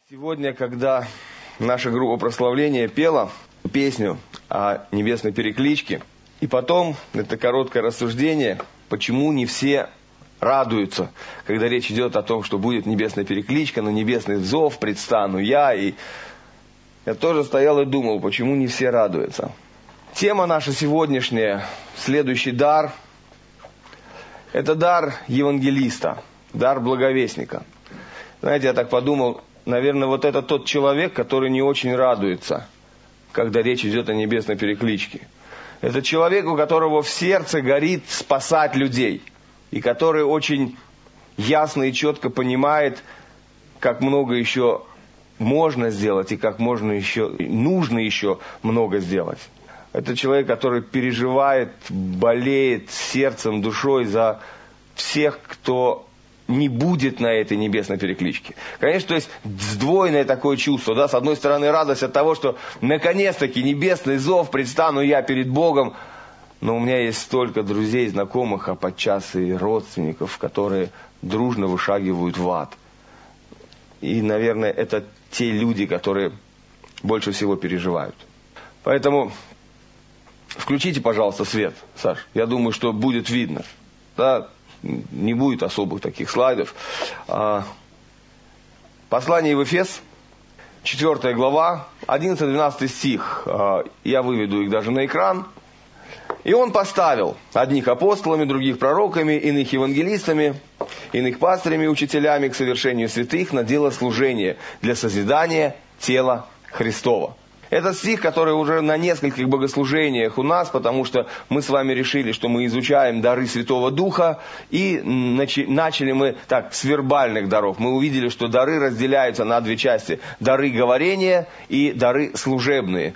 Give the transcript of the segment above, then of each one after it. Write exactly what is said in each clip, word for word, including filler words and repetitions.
Сегодня, когда наша группа прославления пела песню о небесной перекличке, и потом это короткое рассуждение, почему не все радуются, когда речь идет о том, что будет небесная перекличка, на небесный зов предстану я, и я тоже стоял и думал, почему не все радуются. Тема наша сегодняшняя, следующий дар, это дар евангелиста, дар благовестника. Знаете, я так подумал, наверное, вот это тот человек, который не очень радуется, когда речь идет о небесной перекличке. Это человек, у которого в сердце горит спасать людей, и который очень ясно и четко понимает, как много еще можно сделать, и как можно еще, нужно еще много сделать. Это человек, который переживает, болеет сердцем, душой за всех, кто не будет на этой небесной перекличке. Конечно, то есть сдвоенное такое чувство, да, с одной стороны радость от того, что наконец-таки небесный зов, предстану я перед Богом, но у меня есть столько друзей, знакомых, а подчас и родственников, которые дружно вышагивают в ад. И, наверное, это те люди, которые больше всего переживают. Поэтому включите, пожалуйста, свет, Саш. Я думаю, что будет видно. Да? Не будет особых таких слайдов. Послание в Ефес, четвёртая глава, одиннадцатый-двенадцатый стих. Я выведу их даже на экран. «И он поставил одних апостолами, других пророками, иных евангелистами, иных пастырями, учителями к совершению святых на дело служения для созидания тела Христова». Это стих, который уже на нескольких богослужениях у нас, потому что мы с вами решили, что мы изучаем дары Святого Духа, и начали мы так с вербальных даров. Мы увидели, что дары разделяются на две части. Дары говорения и дары служебные.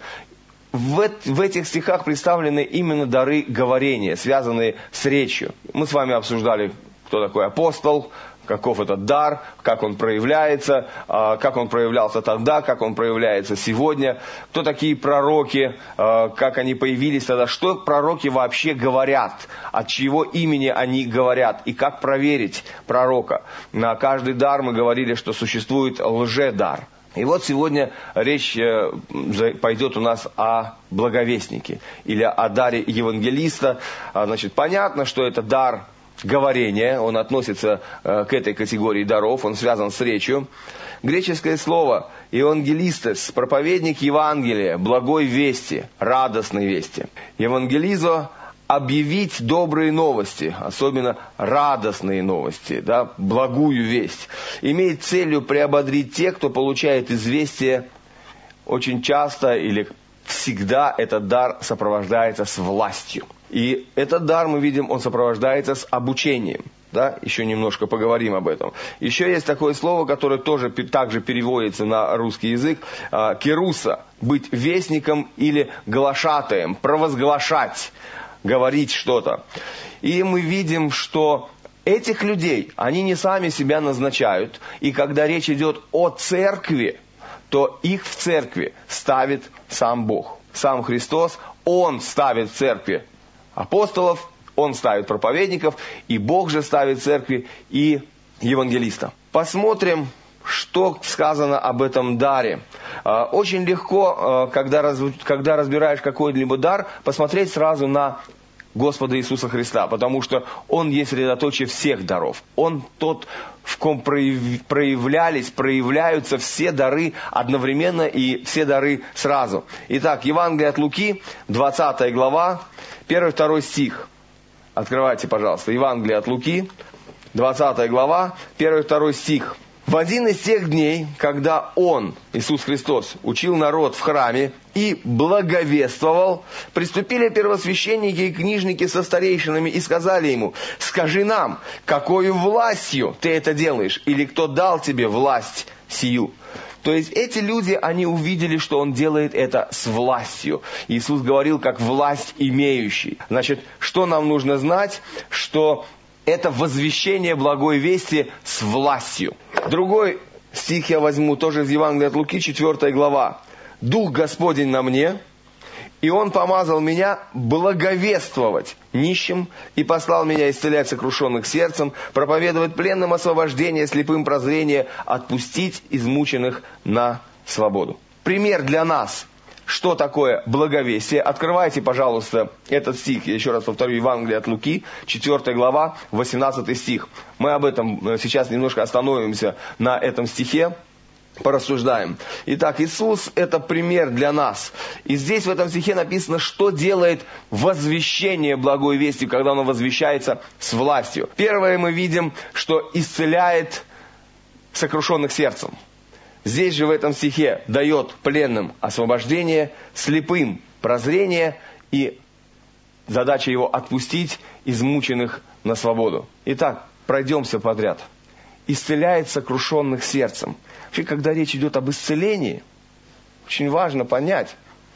В, в этих стихах представлены именно дары говорения, связанные с речью. Мы с вами обсуждали, кто такой апостол, каков этот дар, как он проявляется, как он проявлялся тогда, как он проявляется сегодня, кто такие пророки, как они появились тогда, что пророки вообще говорят, от чьего имени они говорят, и как проверить пророка. На каждый дар мы говорили, что существует лжедар. И вот сегодня речь пойдет у нас о благовестнике, или о даре евангелиста. Значит, понятно, что это дар говорение, он относится э, к этой категории даров, он связан с речью. Греческое слово «евангелистес», проповедник Евангелия, благой вести, радостной вести. Евангелизо – объявить добрые новости, особенно радостные новости, да, благую весть. Имеет целью приободрить тех, кто получает известие. Очень часто или всегда этот дар сопровождается с властью. И этот дар, мы видим, он сопровождается с обучением. Да? Еще немножко поговорим об этом. Еще есть такое слово, которое тоже также переводится на русский язык. Керуса. Быть вестником или глашатаем. Провозглашать. Говорить что-то. И мы видим, что этих людей, они не сами себя назначают. И когда речь идет о церкви, то их в церкви ставит сам Бог. Сам Христос, Он ставит в церкви апостолов, Он ставит проповедников, и Бог же ставит в церкви и евангелиста. Посмотрим, что сказано об этом даре. Очень легко, когда, когда разбираешь какой-либо дар, посмотреть сразу на Господа Иисуса Христа, потому что Он есть средоточие всех даров. Он тот, в ком проявлялись, проявляются все дары одновременно и все дары сразу. Итак, Евангелие от Луки, двадцатая глава, первый-второй стих. Открывайте, пожалуйста, Евангелие от Луки, двадцатая глава, первый-второй стих. В один из тех дней, когда Он, Иисус Христос, учил народ в храме и благовествовал, приступили первосвященники и книжники со старейшинами и сказали Ему: «Скажи нам, какою властью ты это делаешь? Или кто дал тебе власть сию?» То есть эти люди, они увидели, что Он делает это с властью. Иисус говорил, как власть имеющий. Значит, что нам нужно знать? Что это возвещение благой вести с властью. Другой стих я возьму, тоже из Евангелия от Луки, четвёртая глава. «Дух Господень на мне, И Он помазал меня благовествовать нищим и послал меня исцелять сокрушенных сердцем, проповедовать пленным освобождение, слепым прозрение, отпустить измученных на свободу. Пример для нас, что такое благовестие. Открывайте, пожалуйста, этот стих. Я еще раз повторю, Евангелие от Луки, четвёртая глава, восемнадцатый стих. Мы об этом сейчас немножко остановимся на этом стихе, порассуждаем. Итак, Иисус – это пример для нас. И здесь в этом стихе написано, что делает возвещение благой вести, когда оно возвещается с властью. Первое, мы видим, что исцеляет сокрушенных сердцем. Здесь же в этом стихе дает пленным освобождение, слепым прозрение, и задача его отпустить измученных на свободу. Итак, пройдемся подряд. Исцеляет сокрушенных сердцем. Вообще, когда речь идет об исцелении, очень важно понять,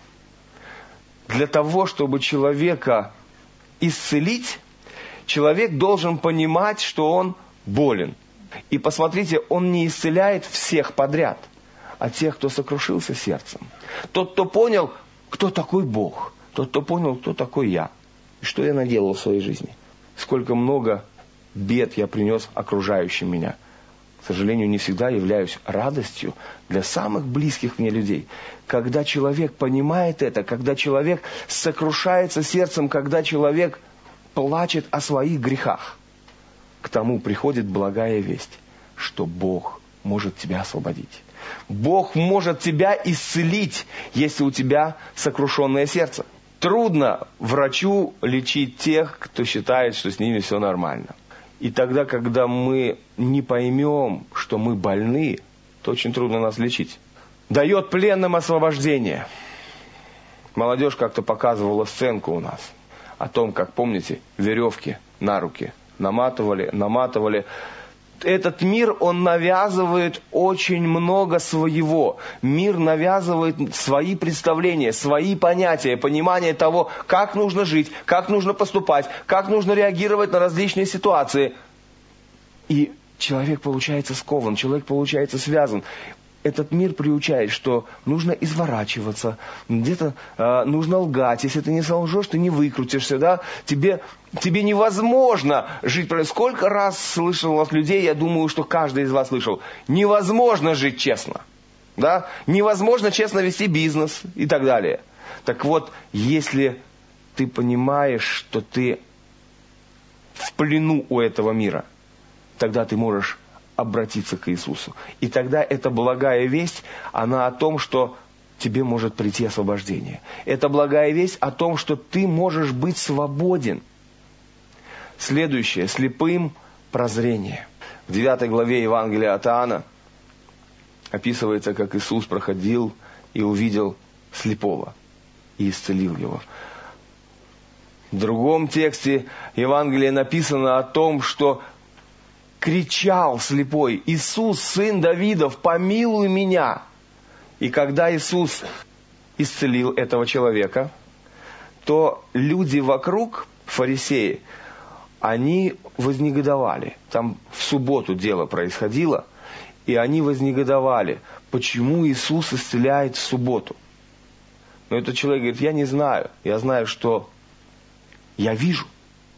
для того, чтобы человека исцелить, человек должен понимать, что он болен. И посмотрите, он не исцеляет всех подряд, а тех, кто сокрушился сердцем. Тот, кто понял, кто такой Бог. Тот, кто понял, кто такой я. И что я наделал в своей жизни. Сколько много бед я принес окружающим меня. К сожалению, не всегда являюсь радостью для самых близких мне людей. Когда человек понимает это, когда человек сокрушается сердцем, когда человек плачет о своих грехах, к тому приходит благая весть, что Бог может тебя освободить. Бог может тебя исцелить, если у тебя сокрушенное сердце. Трудно врачу лечить тех, кто считает, что с ними все нормально. И тогда, когда мы не поймем, что мы больны, то очень трудно нас лечить. Дает пленным освобождение. Молодежь как-то показывала сценку у нас о том, как, помните, веревки на руки наматывали, наматывали. Этот мир, он навязывает очень много своего. Мир навязывает свои представления, свои понятия, понимание того, как нужно жить, как нужно поступать, как нужно реагировать на различные ситуации. И человек получается скован, человек получается связан. Этот мир приучает, что нужно изворачиваться, где-то э, нужно лгать. Если ты не солжешь, ты не выкрутишься, да? Тебе, тебе невозможно жить. Сколько раз слышал от людей, я думаю, что каждый из вас слышал, невозможно жить честно, да? Невозможно честно вести бизнес и так далее. Так вот, если ты понимаешь, что ты в плену у этого мира, тогда ты можешь обратиться к Иисусу. И тогда эта благая весть, она о том, что тебе может прийти освобождение. Это благая весть о том, что ты можешь быть свободен. Следующее. Слепым прозрение. В девятой главе Евангелия от Иоанна описывается, как Иисус проходил и увидел слепого и исцелил его. В другом тексте Евангелия написано о том, что кричал слепой: «Иисус, сын Давидов, помилуй меня!» И когда Иисус исцелил этого человека, то люди вокруг, фарисеи, они вознегодовали. Там в субботу дело происходило, и они вознегодовали, почему Иисус исцеляет в субботу. Но этот человек говорит: я не знаю, я знаю, что я вижу.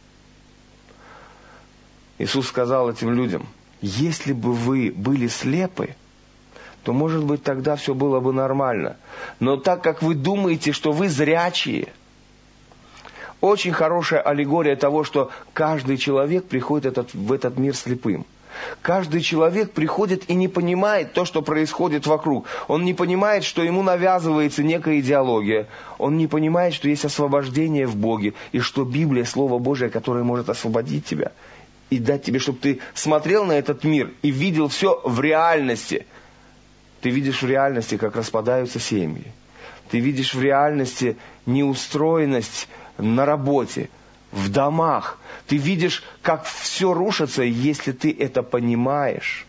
Иисус сказал этим людям: если бы вы были слепы, то, может быть, тогда все было бы нормально. Но так как вы думаете, что вы зрячие, очень хорошая аллегория того, что каждый человек приходит этот, в этот мир слепым. Каждый человек приходит и не понимает то, что происходит вокруг. Он не понимает, что ему навязывается некая идеология. Он не понимает, что есть освобождение в Боге, и что Библия, Слово Божие, которое может освободить тебя и дать тебе, чтобы ты смотрел на этот мир и видел все в реальности. Ты видишь в реальности, как распадаются семьи. Ты видишь в реальности неустроенность на работе, в домах. Ты видишь, как все рушится, и если ты это понимаешь,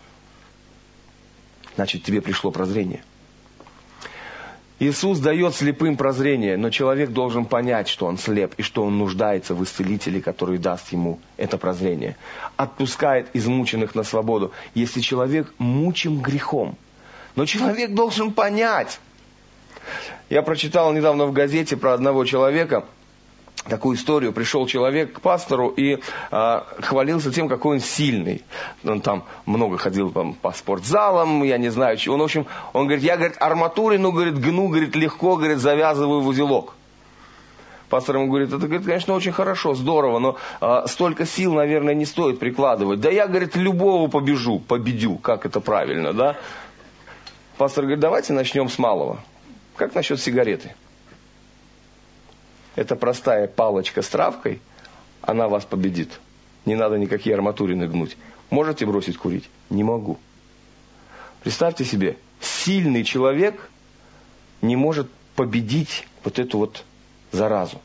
значит, тебе пришло прозрение. Иисус дает слепым прозрение, но человек должен понять, что он слеп, и что он нуждается в исцелителе, который даст ему это прозрение. Отпускает измученных на свободу, если человек мучим грехом. Но человек должен понять, Я прочитал недавно в газете про одного человека, такую историю. Пришел человек к пастору и а, хвалился тем, какой он сильный. Он там много ходил там, по спортзалам, я не знаю чего. Он, в общем, он говорит, я, говорит, арматурину, говорит, гну, говорит, легко, говорит, завязываю в узелок. Пастор ему говорит, это, говорит, конечно, очень хорошо, здорово, но а, столько сил, наверное, не стоит прикладывать. Да я, говорит, любого побежу, победю, как это правильно, да? Пастор говорит, давайте начнем с малого. Как насчет сигареты? Это простая палочка с травкой, она вас победит. Не надо никакие арматурины гнуть. Можете бросить курить? Не могу. Представьте себе, сильный человек не может победить вот эту вот заразу.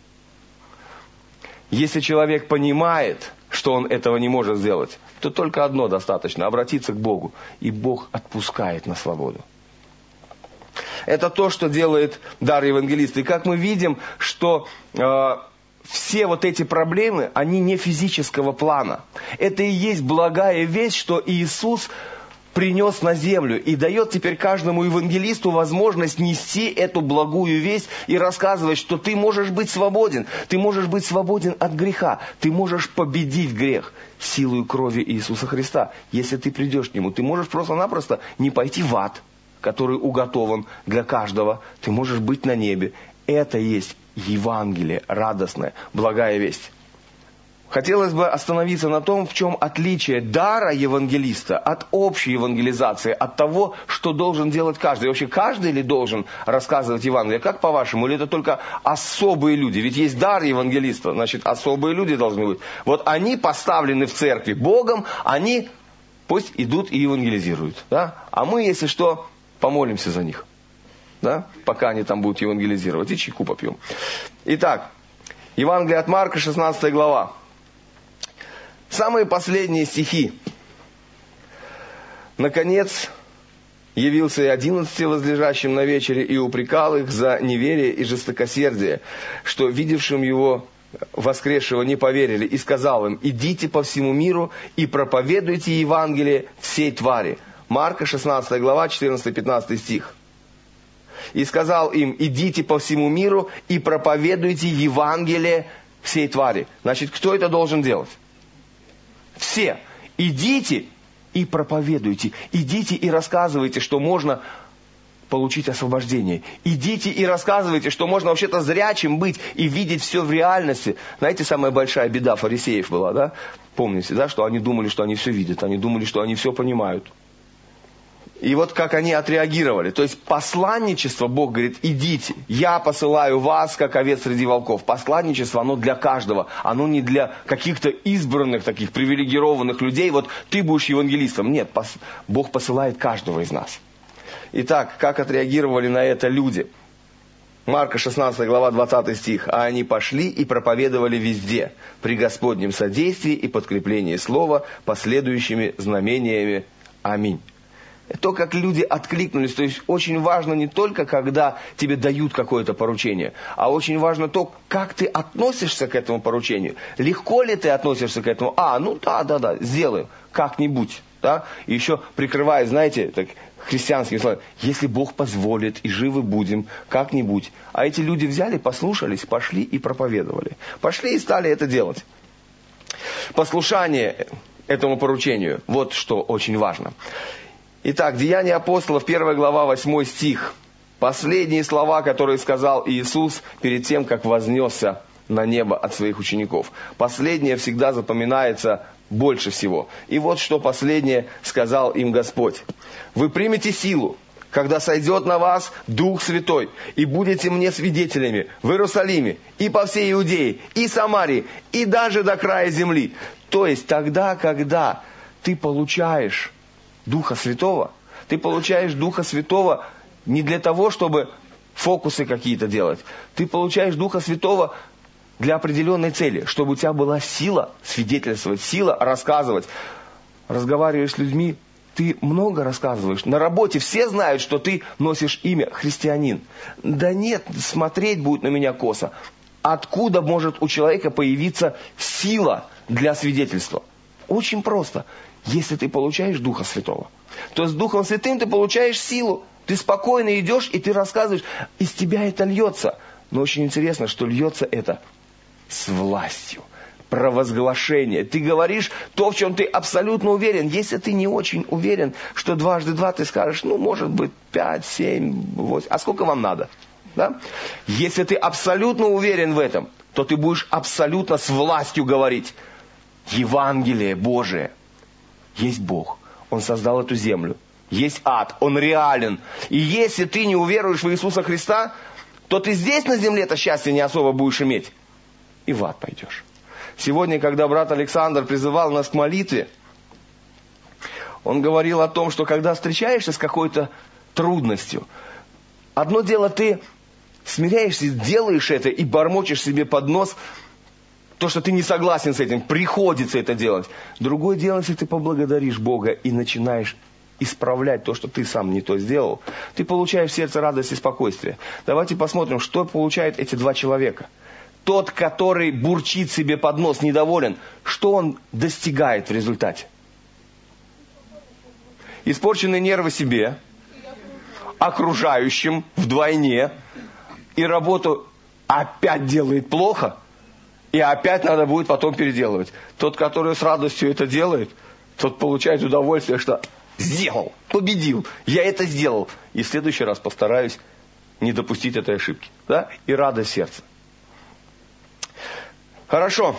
Если человек понимает, что он этого не может сделать, то только одно достаточно – обратиться к Богу. И Бог отпускает на свободу. Это то, что делает дар евангелиста. И как мы видим, что э, все вот эти проблемы, они не физического плана. Это и есть благая весть, что Иисус принес на землю и дает теперь каждому евангелисту возможность нести эту благую весть и рассказывать, что ты можешь быть свободен. Ты можешь быть свободен от греха. Ты можешь победить грех силой крови Иисуса Христа. Если ты придешь к Нему, ты можешь просто-напросто не пойти в ад, который уготован для каждого. Ты можешь быть на небе. Это есть Евангелие, радостная, благая весть. Хотелось бы остановиться на том, в чем отличие дара евангелиста от общей евангелизации, от того, что должен делать каждый. И вообще, каждый ли должен рассказывать Евангелие? Как по-вашему? Или это только особые люди? Ведь есть дар евангелиста, значит, особые люди должны быть. Вот они поставлены в церкви Богом, они пусть идут и евангелизируют. Да? А мы, если что, помолимся за них. Да? Пока они там будут евангелизировать. И чайку попьем. Итак, Евангелие от Марка, шестнадцатая глава. Самые последние стихи. Наконец, явился и одиннадцати возлежащим на вечере и упрекал их за неверие и жестокосердие, что видевшим его воскресшего не поверили, и сказал им, идите по всему миру и проповедуйте Евангелие всей твари. Марка, шестнадцатая глава, четырнадцатый-пятнадцатый стих. И сказал им, идите по всему миру и проповедуйте Евангелие всей твари. Значит, кто это должен делать? Все. Идите и проповедуйте. Идите и рассказывайте, что можно получить освобождение. Идите и рассказывайте, что можно вообще-то зрячим быть и видеть все в реальности. Знаете, самая большая беда фарисеев была, да? Помните, да, что они думали, что они все видят. Они думали, что они все понимают. И вот как они отреагировали. То есть посланничество, Бог говорит, идите, я посылаю вас, как овец среди волков. Посланничество, оно для каждого. Оно не для каких-то избранных, таких привилегированных людей. Вот ты будешь евангелистом. Нет, пос... Бог посылает каждого из нас. Итак, как отреагировали на это люди? Марка шестнадцатая глава, двадцатый стих. «А они пошли и проповедовали везде, при Господнем содействии и подкреплении слова, последующими знамениями. Аминь». То, как люди откликнулись, то есть очень важно не только, когда тебе дают какое-то поручение, а очень важно то, как ты относишься к этому поручению. Легко ли ты относишься к этому? А, ну да, да, да, сделаем, как-нибудь. Да? И еще прикрывая, знаете, так, христианскими словами, если Бог позволит, и живы будем, как-нибудь. А эти люди взяли, послушались, пошли и проповедовали. Пошли и стали это делать. Послушание этому поручению, вот что очень важно. Итак, Деяния апостолов, первая глава, восьмой стих. Последние слова, которые сказал Иисус перед тем, как вознесся на небо от своих учеников. Последнее всегда запоминается больше всего. И вот что последнее сказал им Господь. «Вы примете силу, когда сойдет на вас Дух Святой, и будете мне свидетелями в Иерусалиме, и по всей Иудее, и Самарии, и даже до края земли». То есть тогда, когда ты получаешь Духа Святого, ты получаешь Духа Святого не для того, чтобы фокусы какие-то делать. Ты получаешь Духа Святого для определенной цели, чтобы у тебя была сила свидетельствовать, сила рассказывать. Разговариваешь с людьми, ты много рассказываешь. На работе все знают, что ты носишь имя христианин. Да нет, смотреть будет на меня косо. Откуда может у человека появиться сила для свидетельства? Очень просто. Если ты получаешь Духа Святого, то с Духом Святым ты получаешь силу. Ты спокойно идешь, и ты рассказываешь, из тебя это льется. Но очень интересно, что льется это с властью, провозглашение. Ты говоришь то, в чем ты абсолютно уверен. Если ты не очень уверен, что дважды два, ты скажешь, ну, может быть, пять, семь, восемь. А сколько вам надо? Да? Если ты абсолютно уверен в этом, то ты будешь абсолютно с властью говорить. Евангелие Божие. Есть Бог. Он создал эту землю. Есть ад. Он реален. И если ты не уверуешь в Иисуса Христа, то ты здесь на земле это счастье не особо будешь иметь. И в ад пойдешь. Сегодня, когда брат Александр призывал нас к молитве, он говорил о том, что когда встречаешься с какой-то трудностью, одно дело ты смиряешься, делаешь это и бормочешь себе под нос то, что ты не согласен с этим, приходится это делать. Другое дело, если ты поблагодаришь Бога и начинаешь исправлять то, что ты сам не то сделал, ты получаешь в сердце радость и спокойствие. Давайте посмотрим, что получают эти два человека. Тот, который бурчит себе под нос, недоволен, что он достигает в результате? Испорченные нервы себе, окружающим вдвойне, и работу опять делает плохо, и опять надо будет потом переделывать. Тот, который с радостью это делает, тот получает удовольствие, что сделал, победил, я это сделал. И в следующий раз постараюсь не допустить этой ошибки. Да? И радость сердца. Хорошо.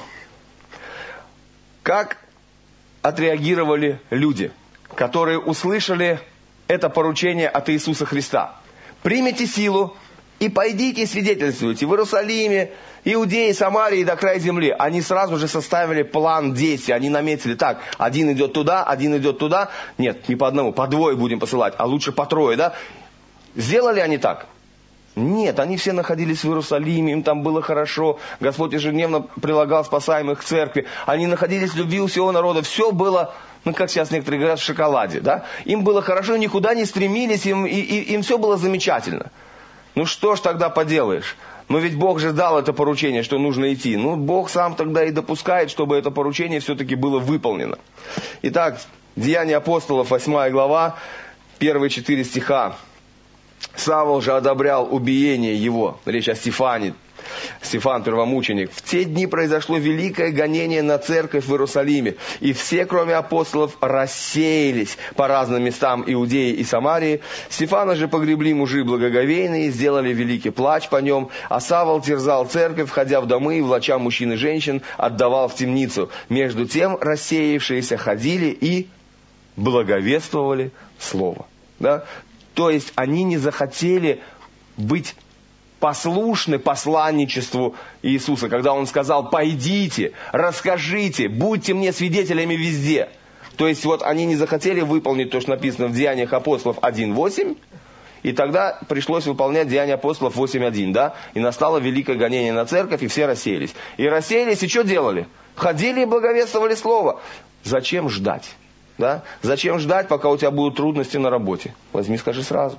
Как отреагировали люди, которые услышали это поручение от Иисуса Христа? Примите силу и пойдите и свидетельствуйте в Иерусалиме, Иудее, Самарии до края земли. Они сразу же составили план действий. Они наметили так, один идет туда, один идет туда. Нет, не по одному, по двое будем посылать, а лучше по трое, да? Сделали они так? Нет, они все находились в Иерусалиме, им там было хорошо. Господь ежедневно прилагал спасаемых к церкви. Они находились в любви у всего народа. Все было, ну, как сейчас некоторые говорят, в шоколаде, да? Им было хорошо, никуда не стремились, им, и, и, им все было замечательно. Ну что ж тогда поделаешь? Но ведь Бог же дал это поручение, что нужно идти. Ну, Бог сам тогда и допускает, чтобы это поручение все-таки было выполнено. Итак, Деяния апостолов, восьмая глава, первые четыре стиха. Савл же одобрял убиение его. Речь о Стефане. Стефан, первомученик. В те дни произошло великое гонение на церковь в Иерусалиме. И все, кроме апостолов, рассеялись по разным местам Иудеи и Самарии. Стефана же погребли мужи благоговейные, сделали великий плач по нем. А Савл терзал церковь, входя в домы и влача мужчин и женщин, отдавал в темницу. Между тем рассеявшиеся ходили и благовествовали слово. Да? То есть они не захотели быть послушны посланничеству Иисуса, когда Он сказал: пойдите, расскажите, будьте мне свидетелями везде. То есть вот они не захотели выполнить то, что написано в Деяниях апостолов один восемь, и тогда пришлось выполнять Деяния апостолов восемь один, да? И настало великое гонение на церковь, и все рассеялись. И рассеялись, и что делали? Ходили и благовествовали слово. Зачем ждать? Да? Зачем ждать, пока у тебя будут трудности на работе? Возьми, скажи сразу.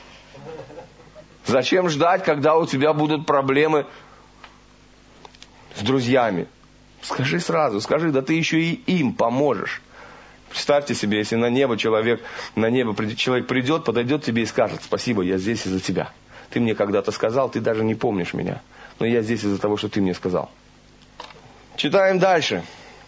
Зачем ждать, когда у тебя будут проблемы с друзьями? Скажи сразу, скажи, да ты еще и им поможешь. Представьте себе, если на небо человек, на небо человек придет, подойдет к тебе и скажет: спасибо, я здесь из-за тебя. Ты мне когда-то сказал, ты даже не помнишь меня. Но я здесь из-за того, что ты мне сказал. Читаем дальше.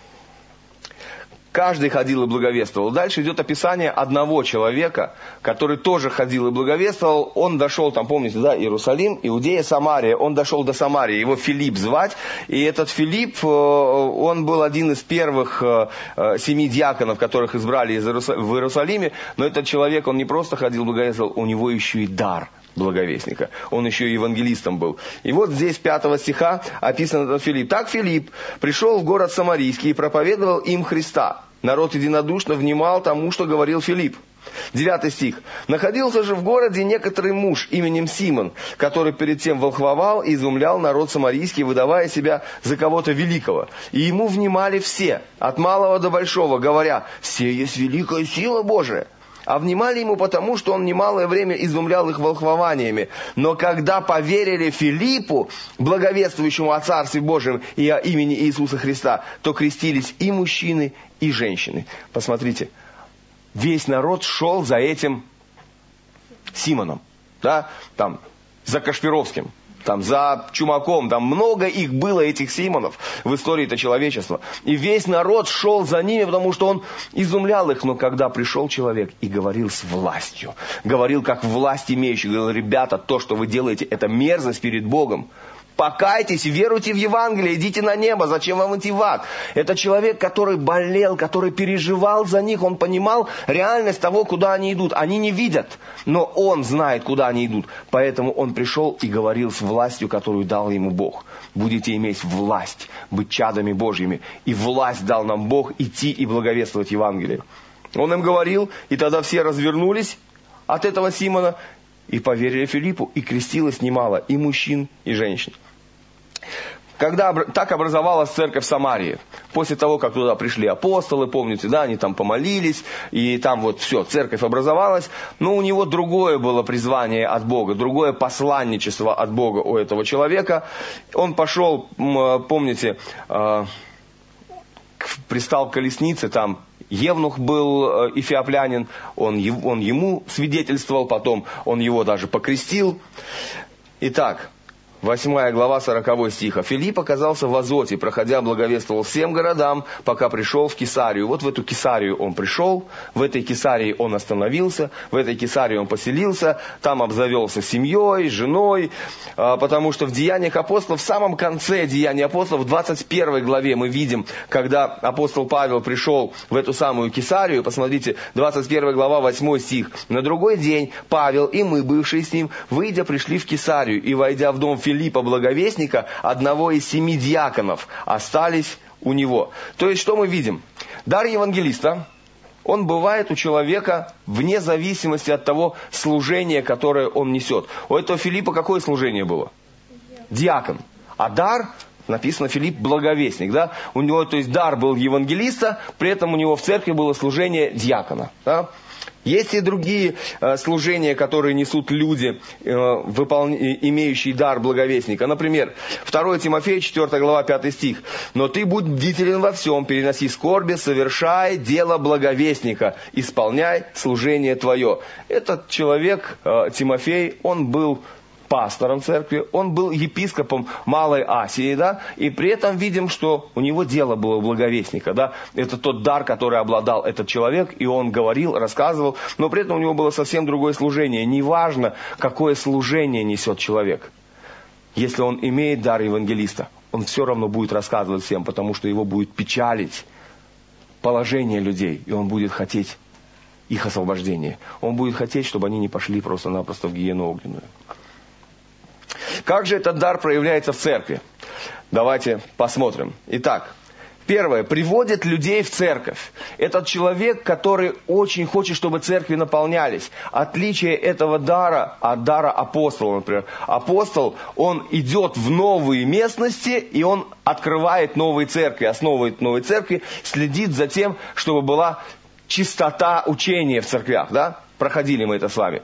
Каждый ходил и благовествовал. Дальше идет описание одного человека, который тоже ходил и благовествовал. Он дошел, там помните, да, Иерусалим, Иудея, Самария. Он дошел до Самарии, его Филипп звать. И этот Филипп, он был один из первых семи диаконов, которых избрали в Иерусалиме. Но этот человек, он не просто ходил и благовествовал, у него еще и дар благовестника. Он еще и евангелистом был. И вот здесь пятого стиха описан этот Филипп. Так Филипп пришел в город Самарийский и проповедовал им Христа. Народ единодушно внимал тому, что говорил Филипп. Девятый стих. Находился же в городе некоторый муж именем Симон, который перед тем волхвовал и изумлял народ самарийский, выдавая себя за кого-то великого. И ему внимали все, от малого до большого, говоря: «Все есть великая сила Божия». А внимали ему потому, что он немалое время изумлял их волхвованиями. Но когда поверили Филиппу, благовествующему о Царстве Божьем и о имени Иисуса Христа, то крестились и мужчины, и женщины. Посмотрите, весь народ шел за этим Симоном, да, там, за Кашпировским, там, за Чумаком, там много их было, этих Симонов, в истории-то человечества. И весь народ шел за ними, потому что он изумлял их. Но когда пришел человек и говорил с властью, говорил как власть имеющий, говорил: ребята, то, что вы делаете, это мерзость перед Богом. Покайтесь, веруйте в Евангелие, идите на небо, зачем вам идти в ад? Это человек, который болел, который переживал за них, он понимал реальность того, куда они идут. Они не видят, но он знает, куда они идут. Поэтому он пришел и говорил с властью, которую дал ему Бог. Будете иметь власть, быть чадами Божьими. И власть дал нам Бог идти и благовествовать Евангелие. Он им говорил, и тогда все развернулись от этого Симона и поверили Филиппу, и крестилось немало и мужчин, и женщин. Когда так образовалась церковь в Самарии, после того, как туда пришли апостолы, помните, да, они там помолились, и там вот все, церковь образовалась, но у него другое было призвание от Бога, другое посланничество от Бога у этого человека. Он пошел, помните, пристал к колеснице, там евнух был эфиоплянин, он, он ему свидетельствовал, потом он его даже покрестил. Итак, восьмая глава, сороковой стих. «А Филипп оказался в Азоте, проходя, благовествовал всем городам, пока пришел в Кесарию». Вот в эту Кесарию он пришел, в этой Кесарии он остановился, в этой Кесарии он поселился, там обзавелся семьей, женой, потому что в Деяниях апостолов, в самом конце Деяний апостолов, в двадцать первой главе мы видим, когда апостол Павел пришел в эту самую Кесарию, посмотрите, двадцать первая глава, восьмой стих. «На другой день Павел и мы, бывшие с ним, выйдя, пришли в Кесарию, и, войдя в дом Филиппа Благовестника, одного из семи диаконов, остались у него». То есть, что мы видим? Дар евангелиста, он бывает у человека вне зависимости от того служения, которое он несет. У этого Филиппа какое служение было? Диакон. А дар, написано, Филипп Благовестник. Да? У него, то есть, дар был евангелиста, при этом у него в церкви было служение диакона. Да? Есть и другие э, служения, которые несут люди, э, выпол... имеющие дар благовестника. Например, второе Тимофея, четвёртая глава, пятый стих. «Но ты будь бдителен во всем, переноси скорби, совершай дело благовестника, исполняй служение твое». Этот человек, э, Тимофей, он был пастором церкви, он был епископом Малой Асии, да, и при этом видим, что у него дело было благовестника, да, это тот дар, который обладал этот человек, и он говорил, рассказывал, но при этом у него было совсем другое служение. Неважно, какое служение несет человек, если он имеет дар евангелиста, он все равно будет рассказывать всем, потому что его будет печалить положение людей, и он будет хотеть их освобождения. Он будет хотеть, чтобы они не пошли просто-напросто в гиену огненную. Как же этот дар проявляется в церкви? Давайте посмотрим. Итак, первое. Приводит людей в церковь. Этот человек, который очень хочет, чтобы церкви наполнялись. Отличие этого дара от дара апостола, например. Апостол, он идет в новые местности, и он открывает новые церкви, основывает новые церкви, следит за тем, чтобы была чистота учения в церквях. Да? Проходили мы это с вами.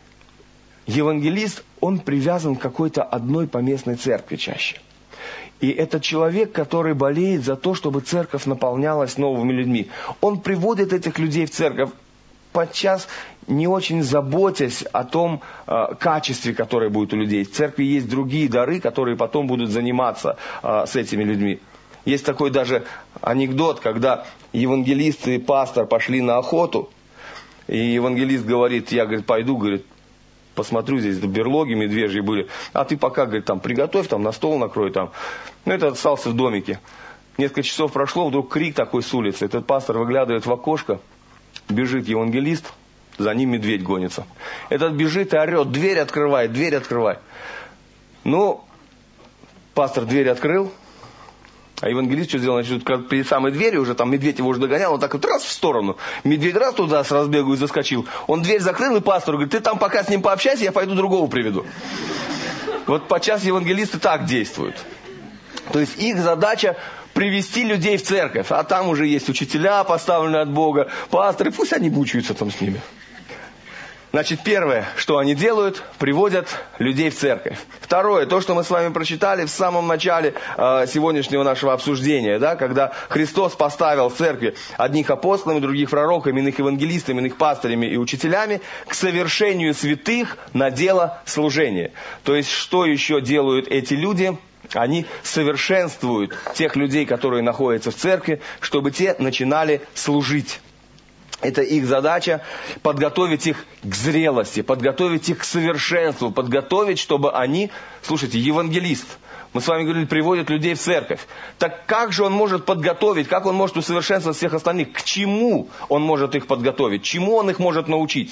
Евангелист, он привязан к какой-то одной поместной церкви чаще. И это человек, который болеет за то, чтобы церковь наполнялась новыми людьми. Он приводит этих людей в церковь, подчас не очень заботясь о том э, качестве, которое будет у людей. В церкви есть другие дары, которые потом будут заниматься э, с этими людьми. Есть такой даже анекдот, когда евангелист и пастор пошли на охоту, и евангелист говорит: я, говорит, пойду, говорит, посмотрю, здесь берлоги медвежьи были, а ты пока, говорит, там приготовь, там на стол накрой, там. Ну, этот остался в домике. Несколько часов прошло, вдруг крик такой с улицы. Этот пастор выглядывает в окошко, бежит евангелист, за ним медведь гонится. Этот бежит и орет: дверь открывай, дверь открывай. Ну, пастор дверь открыл, а евангелист что сделал? Значит, перед самой дверью уже там медведь его уже догонял, он так вот раз в сторону. Медведь раз туда с разбегу и заскочил. Он дверь закрыл, и пастору говорит: ты там пока с ним пообщайся, я пойду другого приведу. Вот подчас евангелисты так действуют. То есть их задача привести людей в церковь. А там уже есть учителя, поставленные от Бога, пасторы, пусть они мучаются там с ними. Значит, первое, что они делают, приводят людей в церковь. Второе, то, что мы с вами прочитали в самом начале э, сегодняшнего нашего обсуждения, да, когда Христос поставил в церкви одних апостолами, других пророками, иных евангелистами, иных пастырями и учителями к совершению святых на дело служения. То есть, что еще делают эти люди? Они совершенствуют тех людей, которые находятся в церкви, чтобы те начинали служить. Это их задача – подготовить их к зрелости, подготовить их к совершенству, подготовить, чтобы они… Слушайте, евангелист, мы с вами говорили, приводит людей в церковь. Так как же он может подготовить, как он может усовершенствовать всех остальных? К чему он может их подготовить? Чему он их может научить?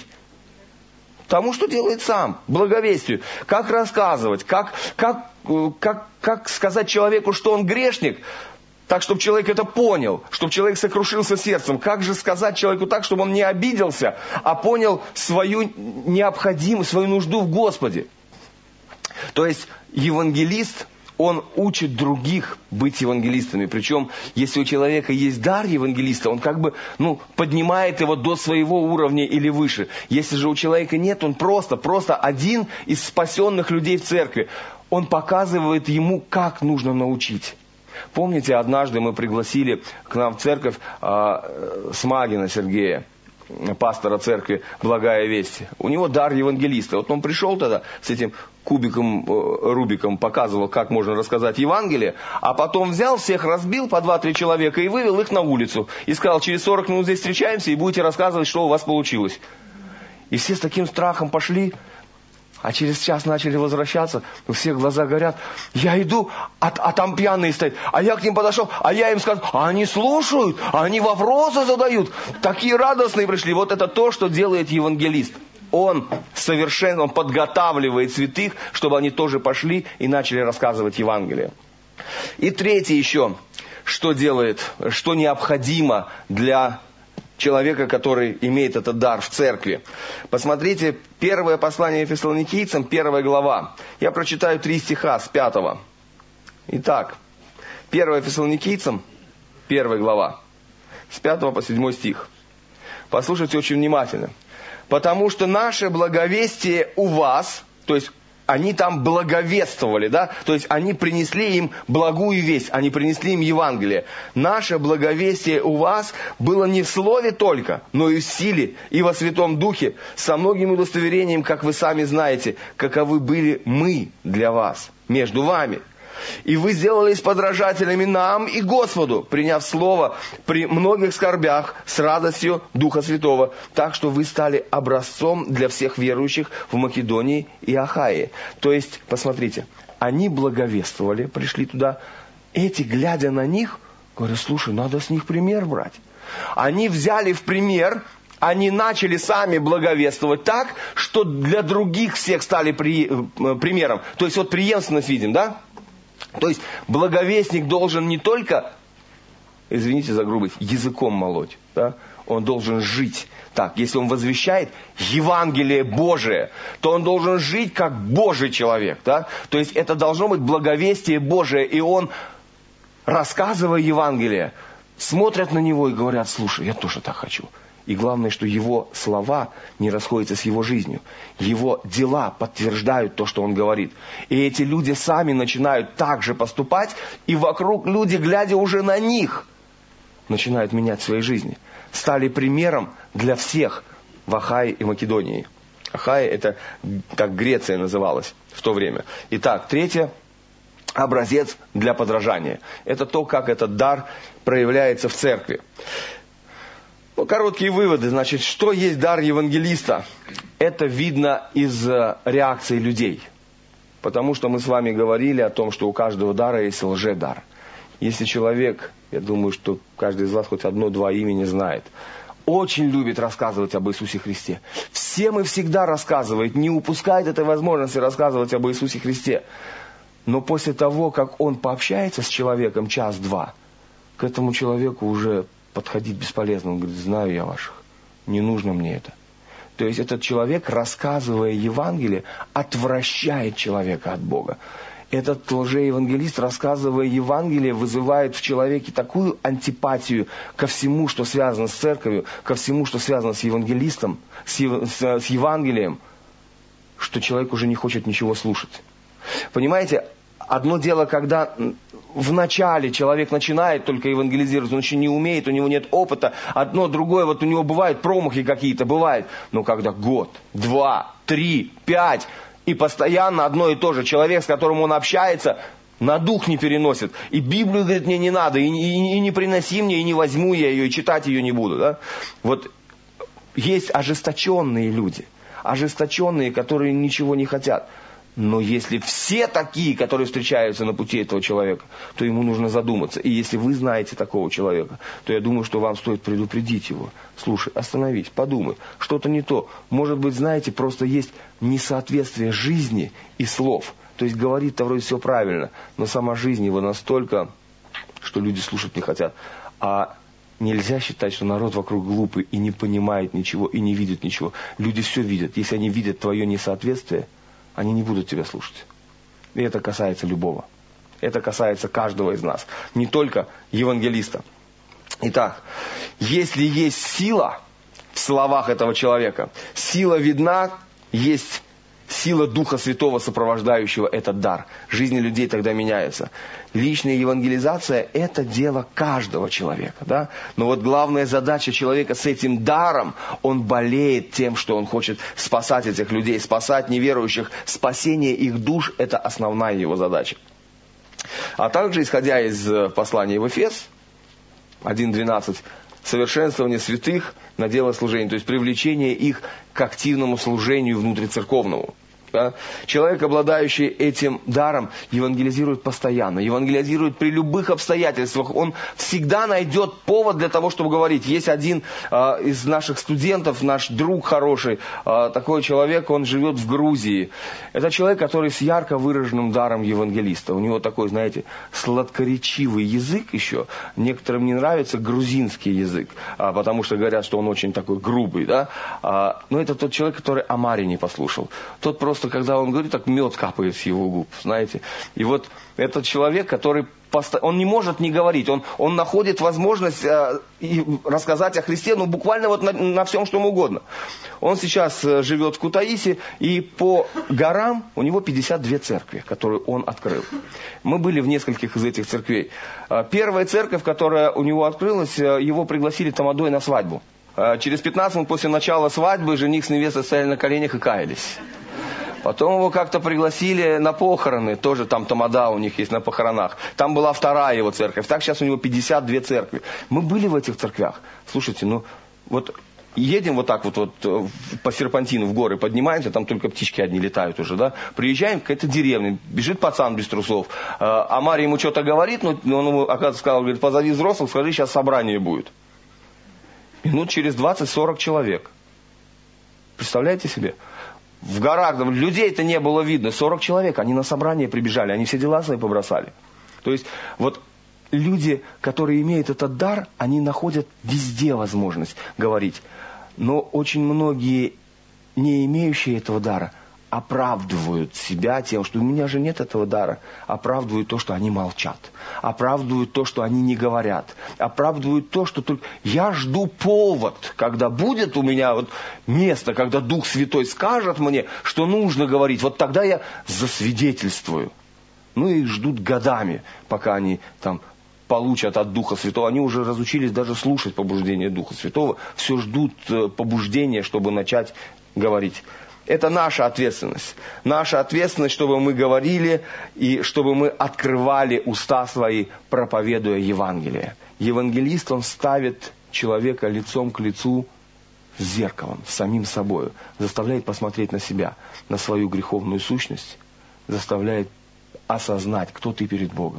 Тому, что делает сам, благовестию. Как рассказывать, как, как, как, как сказать человеку, что он грешник, так, чтобы человек это понял, чтобы человек сокрушился сердцем. Как же сказать человеку так, чтобы он не обиделся, а понял свою необходимость, свою нужду в Господе. То есть евангелист, он учит других быть евангелистами. Причем, если у человека есть дар евангелиста, он как бы ну, поднимает его до своего уровня или выше. Если же у человека нет, он просто, просто один из спасенных людей в церкви. Он показывает ему, как нужно научить. Помните, однажды мы пригласили к нам в церковь э, Смагина Сергея, пастора церкви «Благая весть». У него дар евангелиста. Вот он пришел тогда с этим кубиком, э, Рубиком, показывал, как можно рассказать Евангелие, а потом взял всех, разбил по два-три человека и вывел их на улицу. И сказал, через сорок минут здесь встречаемся и будете рассказывать, что у вас получилось. И все с таким страхом пошли. А через час начали возвращаться, у всех глаза горят. Я иду, а, а там пьяные стоят. А я к ним подошел, а я им сказал, а они слушают, а они вопросы задают. Такие радостные пришли. Вот это то, что делает евангелист. Он совершенно, он подготавливает святых, чтобы они тоже пошли и начали рассказывать Евангелие. И третье еще, что делает, что необходимо для человека, который имеет этот дар в церкви. Посмотрите, первое послание Фессалоникийцам, первая глава. Я прочитаю три стиха с пятого. Итак, первое Фессалоникийцам, первая глава, с пятого по седьмой стих. Послушайте очень внимательно. «Потому что наше благовестие у вас», то есть они там благовествовали, да, то есть они принесли им благую весть, они принесли им Евангелие. Наше благовестие у вас было не в слове только, но и в силе, и во Святом Духе, со многим удостоверением, как вы сами знаете, каковы были мы для вас, между вами. И вы сделались подражателями нам и Господу, приняв слово при многих скорбях с радостью Духа Святого, так что вы стали образцом для всех верующих в Македонии и Ахае. То есть, посмотрите, они благовествовали, пришли туда, эти, глядя на них, говорят, слушай, надо с них пример брать. Они взяли в пример, они начали сами благовествовать так, что для других всех стали при, примером. То есть, вот преемственность видим, да? То есть благовестник должен не только, извините за грубость, языком молоть, да? Он должен жить так. Если он возвещает Евангелие Божие, то он должен жить как Божий человек. Да? То есть это должно быть благовестие Божие. И он, рассказывая Евангелие, смотрят на него и говорят, слушай, я тоже так хочу. И главное, что его слова не расходятся с его жизнью. Его дела подтверждают то, что он говорит. И эти люди сами начинают так же поступать, и вокруг люди, глядя уже на них, начинают менять свои жизни. Стали примером для всех в Ахае и Македонии. Ахая — это как Греция называлась в то время. Итак, третье. Образец для подражания. Это то, как этот дар проявляется в церкви. Ну, короткие выводы. Значит, что есть дар евангелиста? Это видно из реакции людей. Потому что мы с вами говорили о том, что у каждого дара есть лжедар. Если человек, я думаю, что каждый из вас хоть одно-два имени знает, очень любит рассказывать об Иисусе Христе. Всем и всегда рассказывает, не упускает этой возможности рассказывать об Иисусе Христе. Но после того, как он пообщается с человеком час-два, к этому человеку уже подходить бесполезно. Он говорит, знаю я ваших, не нужно мне это. То есть этот человек, рассказывая Евангелие, отвращает человека от Бога. Этот лжеевангелист, рассказывая Евангелие, вызывает в человеке такую антипатию ко всему, что связано с церковью, ко всему, что связано с евангелистом, с, ев... с Евангелием, что человек уже не хочет ничего слушать. Понимаете, одно дело, когда в начале человек начинает только евангелизировать, он еще не умеет, у него нет опыта. Одно, другое, вот у него бывают промахи какие-то, бывает. Но когда год, два, три, пять, и постоянно одно и то же, человек, с которым он общается, на дух не переносит. И Библию, говорит, мне не надо, и, и, и не приноси мне, и не возьму я ее, и читать ее не буду. Да? Вот есть ожесточенные люди, ожесточенные, которые ничего не хотят. Но если все такие, которые встречаются на пути этого человека, то ему нужно задуматься. И если вы знаете такого человека, то я думаю, что вам стоит предупредить его. Слушай, остановись, подумай, что-то не то. Может быть, знаете, просто есть несоответствие жизни и слов. То есть говорит-то вроде все правильно, но сама жизнь его настолько, что люди слушать не хотят. А нельзя считать, что народ вокруг глупый и не понимает ничего, и не видит ничего. Люди все видят. Если они видят твое несоответствие, они не будут тебя слушать. И это касается любого. Это касается каждого из нас. Не только евангелиста. Итак, если есть сила в словах этого человека, сила видна, есть сила Духа Святого, сопровождающего этот дар. Жизнь людей тогда меняется. Личная евангелизация – это дело каждого человека. Да? Но вот главная задача человека с этим даром, он болеет тем, что он хочет спасать этих людей, спасать неверующих. Спасение их душ – это основная его задача. А также, исходя из послания в Эфес, один двенадцать, совершенствование святых на дело служения, то есть привлечение их к активному служению внутрицерковному. Да? Человек, обладающий этим даром, евангелизирует постоянно, евангелизирует при любых обстоятельствах. Он всегда найдет повод для того, чтобы говорить. Есть один э, из наших студентов, наш друг хороший, э, такой человек, он живет в Грузии. Это человек, который с ярко выраженным даром евангелиста. У него такой, знаете, сладкоречивый язык еще. Некоторым не нравится грузинский язык, э, потому что говорят, что он очень такой грубый. Да? Э, но это тот человек, который Амари не послушал. Тот просто, когда он говорит, так мед капает с его губ, знаете. И вот этот человек, который поsto... он не может не говорить, он, он находит возможность э, и рассказать о Христе, ну, буквально вот на, на всем, что ему угодно. Он сейчас э, живет в Кутаиси, и по горам у него пятьдесят две церкви, которые он открыл. Мы были в нескольких из этих церквей. Э, первая церковь, которая у него открылась, э, его пригласили тамадой на свадьбу. Э, через пятнадцать минут после начала свадьбы жених с невестой стояли на коленях и каялись. Потом его как-то пригласили на похороны, тоже там тамада у них есть на похоронах. Там была вторая его церковь. Так сейчас у него пятьдесят две церкви. Мы были в этих церквях. Слушайте, ну вот едем вот так вот, вот по серпантину в горы, поднимаемся, там только птички одни летают уже, да. Приезжаем, какая-то деревня, бежит пацан без трусов. А Марья ему что-то говорит, но он ему, оказывается, сказал, говорит, позови взрослых, скажи, сейчас собрание будет. Минут через двадцать-сорок человек. Представляете себе? В горах, людей-то не было видно, сорок человек, они на собрание прибежали, они все дела свои побросали. То есть, вот люди, которые имеют этот дар, они находят везде возможность говорить. Но очень многие, не имеющие этого дара, оправдывают себя тем, что у меня же нет этого дара. Оправдывают то, что они молчат. Оправдывают то, что они не говорят. Оправдывают то, что только я жду повод, когда будет у меня вот место, когда Дух Святой скажет мне, что нужно говорить. Вот тогда я засвидетельствую. Ну и ждут годами, пока они там получат от Духа Святого. Они уже разучились даже слушать побуждение Духа Святого. Все ждут побуждения, чтобы начать говорить. Это наша ответственность. Наша ответственность, чтобы мы говорили и чтобы мы открывали уста свои, проповедуя Евангелие. Евангелист, он ставит человека лицом к лицу с зеркалом, с самим собой. Заставляет посмотреть на себя, на свою греховную сущность. Заставляет осознать, кто ты перед Богом.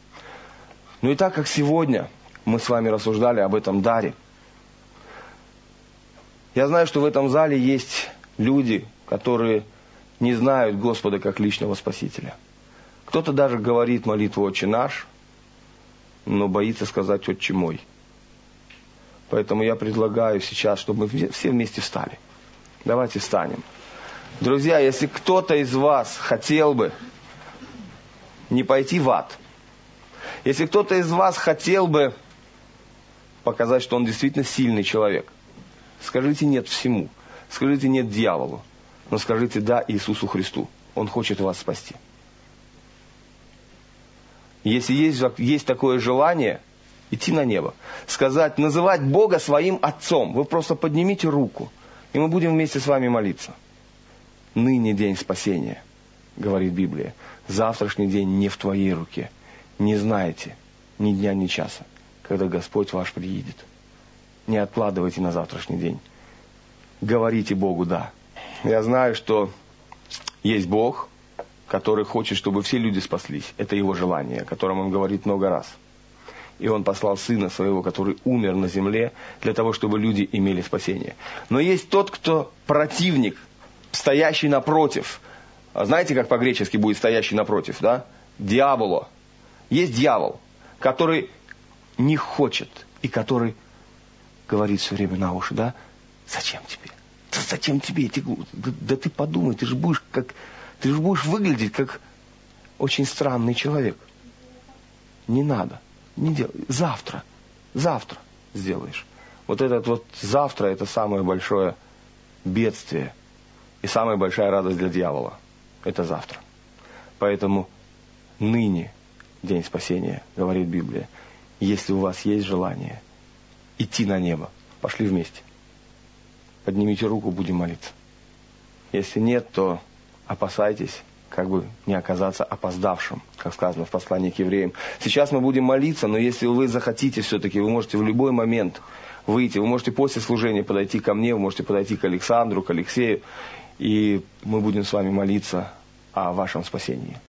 Ну и так как сегодня мы с вами рассуждали об этом даре, я знаю, что в этом зале есть люди, которые не знают Господа как личного Спасителя. Кто-то даже говорит молитву «Отче наш», но боится сказать «Отче мой». Поэтому я предлагаю сейчас, чтобы мы все вместе встали. Давайте встанем. Друзья, если кто-то из вас хотел бы не пойти в ад. Если кто-то из вас хотел бы показать, что он действительно сильный человек, скажите «нет» всему. Скажите «нет» дьяволу. Но скажите «да» Иисусу Христу. Он хочет вас спасти. Если есть, есть такое желание, идти на небо. Сказать, называть Бога своим Отцом. Вы просто поднимите руку, и мы будем вместе с вами молиться. Ныне день спасения, говорит Библия. Завтрашний день не в твоей руке. Не знаете ни дня, ни часа, когда Господь ваш приедет. Не откладывайте на завтрашний день. Говорите Богу «да». Я знаю, что есть Бог, который хочет, чтобы все люди спаслись. Это Его желание, о котором Он говорит много раз. И Он послал Сына Своего, который умер на земле, для того, чтобы люди имели спасение. Но есть тот, кто противник, стоящий напротив. Знаете, как по-гречески будет «стоящий напротив», да? Дьяволо. Есть дьявол, который не хочет и который говорит все время на уши, да? Зачем тебе? Да зачем тебе эти глупости? Да, да ты подумай, ты же будешь как... Ты же будешь выглядеть как очень странный человек. Не надо. Не делай. Завтра. Завтра сделаешь. Вот этот вот завтра, это самое большое бедствие. И самая большая радость для дьявола. Это завтра. Поэтому ныне день спасения, говорит Библия. Если у вас есть желание идти на небо, пошли вместе. Поднимите руку, будем молиться. Если нет, то опасайтесь, как бы не оказаться опоздавшим, как сказано в послании к евреям. Сейчас мы будем молиться, но если вы захотите все-таки, вы можете в любой момент выйти, вы можете после служения подойти ко мне, вы можете подойти к Александру, к Алексею, и мы будем с вами молиться о вашем спасении.